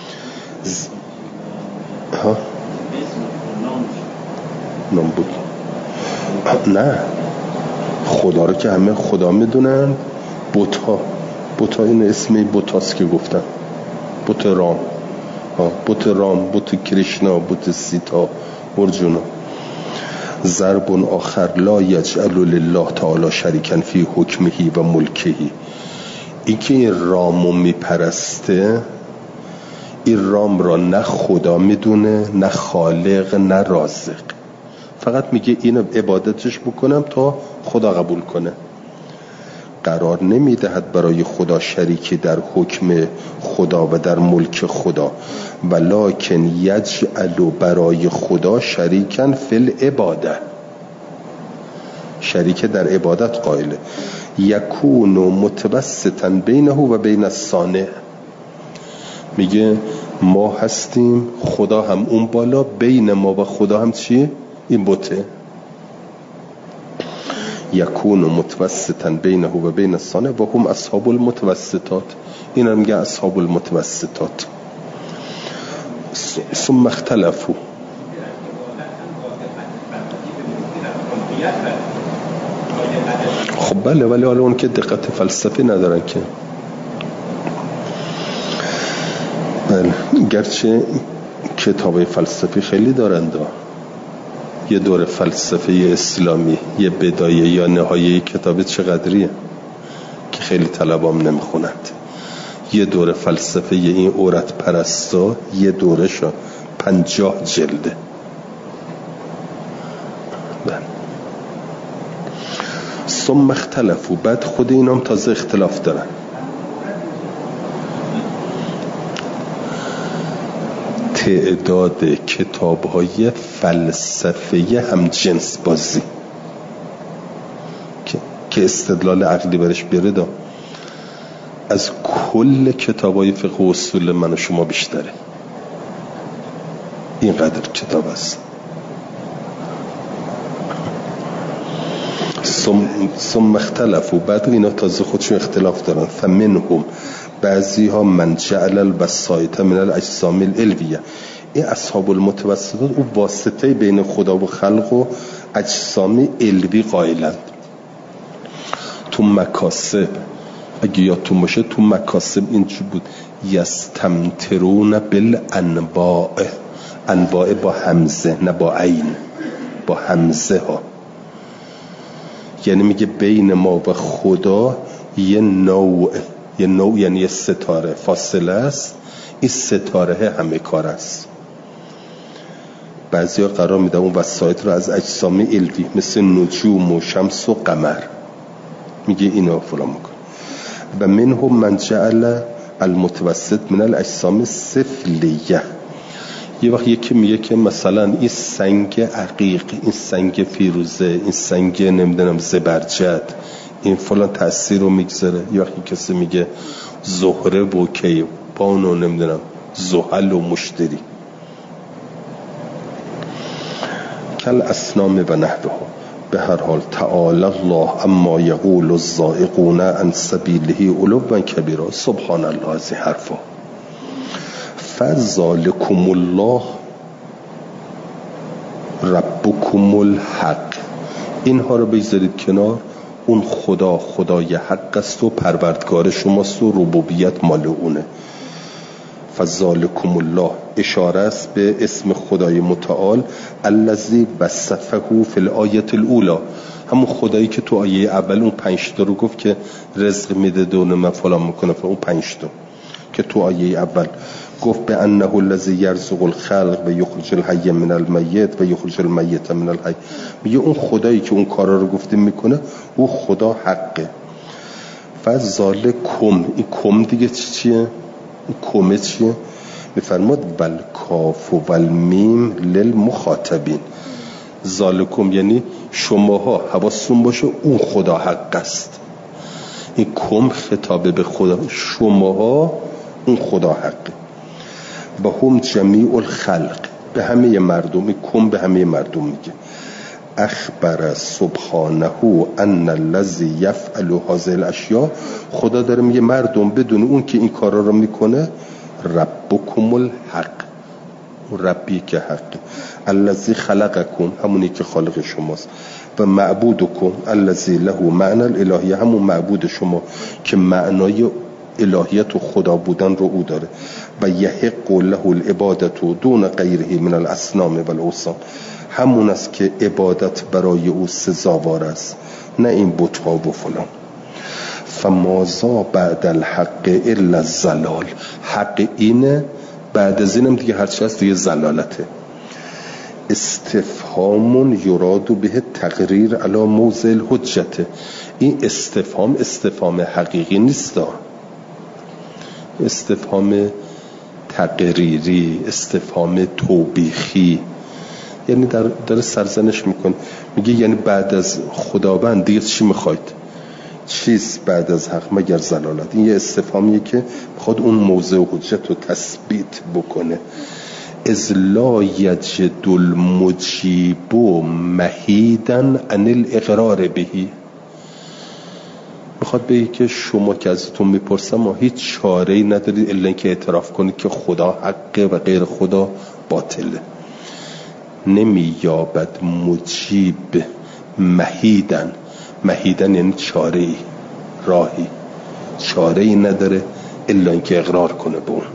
نام بود؟ نه، خدا رو که همه خدا میدونن. بت ها این اسم بت هاست که گفتن، بت رام، بت کریشنا، بت سیتا، ارجونا. ضرب آخر لا یجعل لله تعالی شریکا فی حکمه و ملکه. این که این رامو میپرسته، این رام را نه خدا میدونه، نه خالق، نه رازق، فقط میگه اینو عبادتش بکنم تا خدا قبول کنه. قرار نمیدهد برای خدا شریکی در حکم خدا و در ملک خدا، ولکن یجعل برای خدا شریکا فی العباده، شریک در عبادت قائله. یکون متوسطا بینه و بین الصانع، میگه ما هستیم، خدا هم اون بالا، بین ما و خدا هم چی؟ این بته. یکون متوسطا بینه و بین الصانع و هم اصحاب المتوسطات، این هم میگه اصحاب المتوسطات. ثم اختلفوا. خب بله، ولی حالا اون که دقت فلسفی ندارن که. بله، گرچه کتاب فلسفی خیلی دارند، یه دور فلسفه اسلامی، یه بدایه یا نهایه کتاب چقدریه که خیلی طلبام نمیخونند. یه دور فلسفه این عورت پرستا یه دورشو 50 جلده. ثم اختلفوا، بعد خود اینام تازه اختلاف دارن. تعداد کتاب‌های فلسفه هم جنس بازی که استدلال عقلی برش بیاره از کل کتاب‌های فقه و اصول من و شما بیشتره. اینقدر کتاب است. ثم اختلفوا، بعد اینا تازه خودشون اختلاف دارن. فمنهم، بعضی ها من جعل الوسائط من الاجسام الالویه، این اصحاب المتوسطات او واسطه بین خدا و خلق و اجسام الوی قائلند. تو مکاسب، اگه یادتون باشه تو مکاسب اینجور بود، یستمترون بالانواع، انواع با همزه نه با عین، با همزه ها، یعنی میگه بین ما و خدا یه نوع یعنی یه ستاره فاصله است، این ستاره همه کار است. بعضی ها قرار میده اون وسایط رو از اجسام الوی مثل نجوم و شمس و قمر، میگه اینا فلان میکن. و منهم من جعل المتوسط من الاجسام سفلیه، یه وقت یکی میگه که مثلا این سنگ عقیق، این سنگ فیروزه، این سنگ نمیدونم زبرجد، این فلان تأثیر رو میگذاره. یا وقتی کسی میگه زهره و کیوان و نمیدونم زحل و مشتری، کل اسنام و نحوه. به هر حال تعالی الله اما یقول الزائقون عن سبیله علوا کبیرا، سبحان الله از این حرفا. فذلکم الله ربکم الحق، اینها رو بگذارید کنار، اون خدا خدای حق است و پروردگار شماست و ربوبیت مال اونه. فذلکم الله اشاره است به اسم خدای متعال الذی وصفه فی الآیه الاولی، همون خدایی که تو آیه اول اون 5 تا رو گفت که رزق میده دون من فلان میکنه، اون 5 تا که تو آیه اول گفت به انه الذی یرزق الخلق و یخرج الحی من المیت و یخرج المیت من الحی، میگه اون خدایی که اون کارا رو گفته میکنه او خدا حقه. فذلکم، این کم دیگه چیه؟ این کمه چیه؟ میفرماد ول کاف و ول میم للمخاطبین. ذالکم یعنی شماها حواستون باشه اون خدا حق است. این کم خطابه به خدا، شماها اون خدا حقه. و هم جمیع الخلق، به همه مردم، این کم به همه مردم میگه. اخبر سبحانه ان الذی یفعل هذه الاشیاء، خدا داره میگه مردم بدون اون که این کارا رو میکنه ربکم الحق، ربی که حقه، الذی خلقکم همونی که خالق شماست، و معبودکم الذی له معنی الالهیه، همون معبود شما که معنای الهیت و خدا بودن رو او داره. و یحق له العبادت دون غیره من الاصنام و الاوثان، همون است که عبادت برای او سزاوار است، نه این بت‌ها و فلان. فماذا بعد الحق الا الضلال، حق اینه، بعد از اینم دیگه هرچی هست دیگه ضلالته. استفهام یراد به تقریر علی موضع الحجت، این استفهام حقیقی نیست، استفهام تقریری، استفهام توبیخی، یعنی داره سرزنش میکنه، میگه یعنی بعد از خداوند دیگه چی میخواید؟ چیز بعد از حق مگر ضلالت؟ این یه استفهامیه که میخواد اون موضع حجت رو تثبیت بکنه. اذ لا یجد المجیب محیدا عن الاقرار بهی، میخواد بگه که شما که ازتون میپرسم ما هیچ چاره‌ای ندارید الا اینکه اعتراف کنید که خدا حقه و غیر خدا باطله. نمییابد مجیب محیدن، محیدن یعنی چاره‌ای، راهی، چاره‌ای نداره الا اینکه اقرار کنه به اون.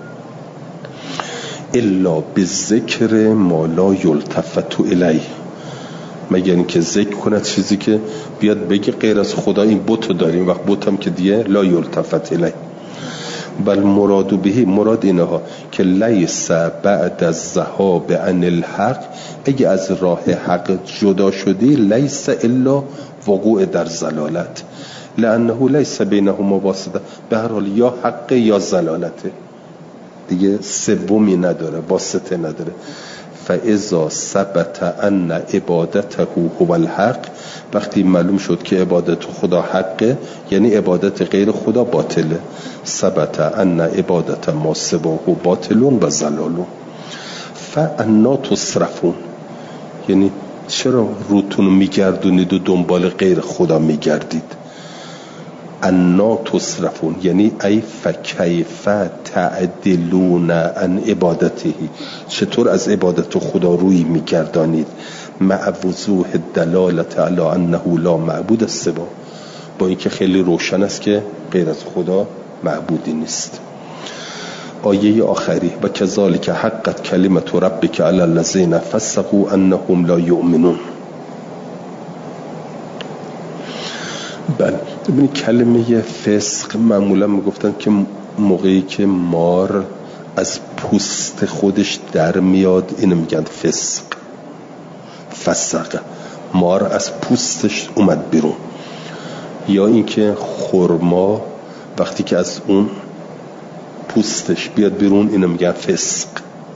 الا بذکر ما لا یلتفت الیه، مگر اینکه ذکر کنه چیزی که بیاد بگه غیر از خدا این بت رو داریم، وقت بت هم که دیگه لا یلتفت الیه. بل مراد بهی، مراد اینها که لیس بعد از ذهاب عن الحق، اگه از راه حق جدا شدی لیس الا وقوع در ضلالت، لانه لیس بینهما واسطه، به هر حال یا حق یا ضلالته دیگه، سومی نداره، واسطه نداره. فاذا ثبت ان عبادته هو الحق، وقتی معلوم شد که عبادت خدا حقه یعنی عبادت غیر خدا باطله. ثبت ان عبادت ما سواه باطل و ضلال. فانا تصرفون، یعنی چرا روتون میگردونید و دنبال غیر خدا میگردید؟ انا تصرفون یعنی ای فکیف تعدلون عن عبادته، چطور از عبادت خدا روی میگردانید؟ مع وضوح دلالت علی انه لا معبود سوا، با اینکه خیلی روشن است که غیر از خدا معبودی نیست. آیه آخری و کذالک حقت کلمت ربک علی الذین فسقوا انهم لا یؤمنون. بله، ببینید کلمه فسق معمولا میگفتن که موقعی که مار از پوست خودش در میاد اینو میگن فسق. فسق، مار از پوستش اومد بیرون. یا اینکه خرما وقتی که از اون پوستش بیاد بیرون اینو میگن فسق.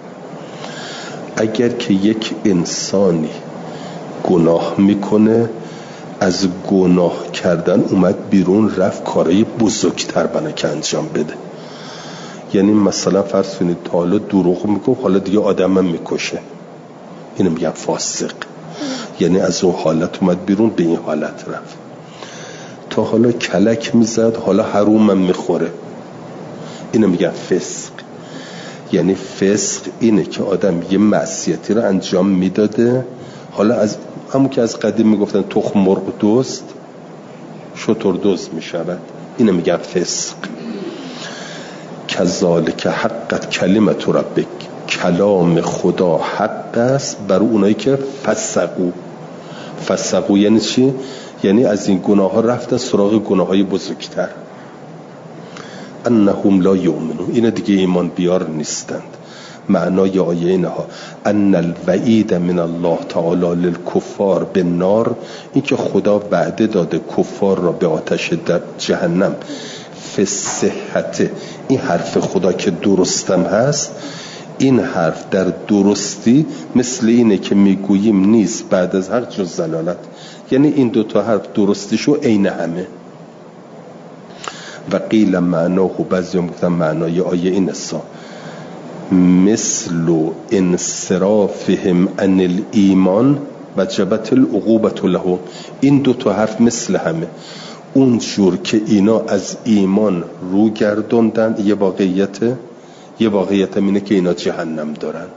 اگر که یک انسانی گناه میکنه، از گناه کردن اومد بیرون، رفت کارهای بزرگتر بنا که انجام بده. یعنی مثلا فرض کنید تا حالا دروغ میگه، حالا دیگه آدمم میکشه، اینو میگن فاسق. یعنی از اون حالت اومد بیرون به این حالت رفت. تا حالا کلک میزد، حالا حرومم میخوره، اینو میگن فسق. یعنی فسق اینه که آدم یه معصیتی رو انجام میداده، حالا از همون که از قدیم میگفتن تخم مرغ دوست شتر دوست میشود، اینو میگن فسق. کذالک حقت کلمت ربک، کلام خدا حق است بر اونایی که فسقو یعنی چی؟ یعنی از این گناه ها رفتن سراغ گناه های بزرگتر. انهم لا یؤمنون، این دیگه ایمان بیار نیستند. معنای آیه اینها ان الوعید من الله تعالی للکفار بالنار، این که خدا وعده داده کفار را به آتش در جهنم. فی صحت، این حرف خدا که درستم هست، این حرف در درستی مثل اینه که میگوییم نیست بعد از حق جز ضلالت. یعنی این دوتا حرف درستیشو عین همه. و قیل معناه، بعضی هم گفتن معنای آیه این است مثل انصرافهم عن الایمان وجبت العقوبة لهم، این دوتا حرف مثل همه. اون جور که اینا از ایمان رو گردوندن، یه واقعیت اینه که اینا جهنم دارند.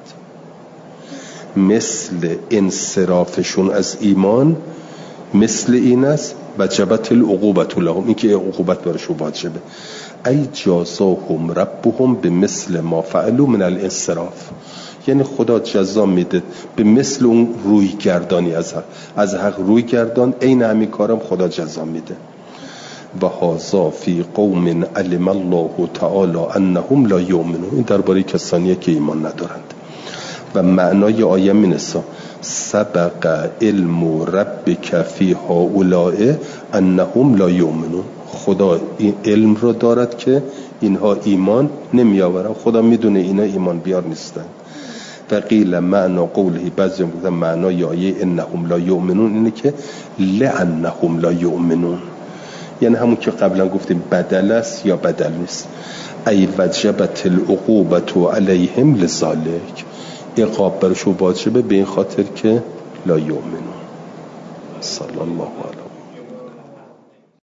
مثل انصرافشون از ایمان مثل این است وجبت العقوبة لهم، این که عقوبت برشون واجبه. ای جازاهم ربهم به مثل ما فعلوا من الانصراف، یعنی خدا جزا میده به مثل اون روی گردانی از حق روی گردان، این همین کارم خدا جزا میده. و هذا فی قوم علم الله تعالی انهم لا یؤمنون، این درباره کسانیه که ایمان ندارند. و معنای آیه این است سبق علم ربک فی هؤلاء انهم لا یؤمنون، خدا این علم رو دارد که اینها ایمان نمی آورند، خدا میدونه اینا ایمان بیار نیستند. و قیل معنا قوله، بعضی میگن معنای آیه انهم لا یؤمنون اینه که لانهم لا یؤمنون، یعنی همون که قبلا گفتیم بدل است یا بدل نیست. ای وجبت العقوبة علیهم لذالک، عقاب برشو واجبه به این خاطر که لا یؤمنون. صلی الله علیه